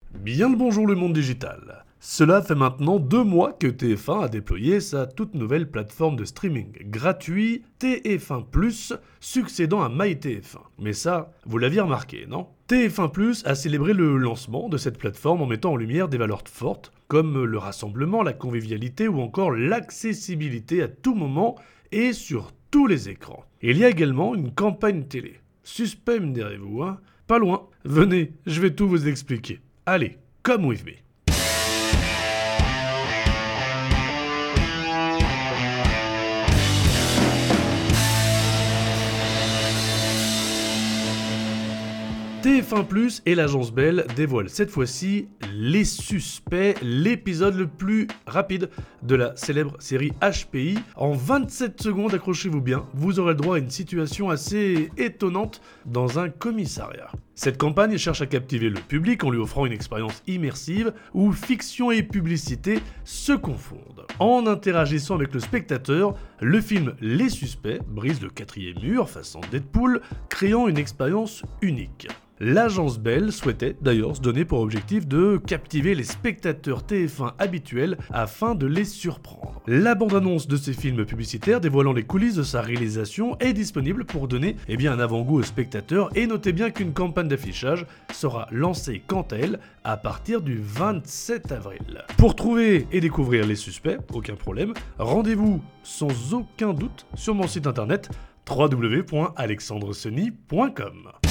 Bien le bonjour le monde digital. Cela fait maintenant 2 mois que TF1 a déployé sa toute nouvelle plateforme de streaming gratuit TF1+, succédant à MyTF1. Mais ça, vous l'aviez remarqué, non? TF1+, a célébré le lancement de cette plateforme en mettant en lumière des valeurs fortes, comme le rassemblement, la convivialité ou encore l'accessibilité à tout moment et sur tous les écrans. Il y a également une campagne télé. Suspect, me direz-vous, hein? Pas loin. Venez, je vais tout vous expliquer. Allez, come with me. TF1+ et l'agence Bell dévoilent cette fois-ci Les Suspects, l'épisode le plus rapide de la célèbre série HPI. En 27 secondes, accrochez-vous bien, vous aurez le droit à une situation assez étonnante dans un commissariat. Cette campagne cherche à captiver le public en lui offrant une expérience immersive où fiction et publicité se confondent. En interagissant avec le spectateur, le film Les Suspects brise le quatrième mur façon Deadpool, créant une expérience unique. L'agence Bell souhaitait d'ailleurs se donner pour objectif de captiver les spectateurs TF1 habituels afin de les surprendre. La bande-annonce de ces films publicitaires dévoilant les coulisses de sa réalisation est disponible pour donner un avant-goût aux spectateurs et notez bien qu'une campagne d'affichage sera lancée quant à elle à partir du 27 avril. Pour trouver et découvrir Les Suspects, aucun problème, rendez-vous sans aucun doute sur mon site internet www.alexandresony.com.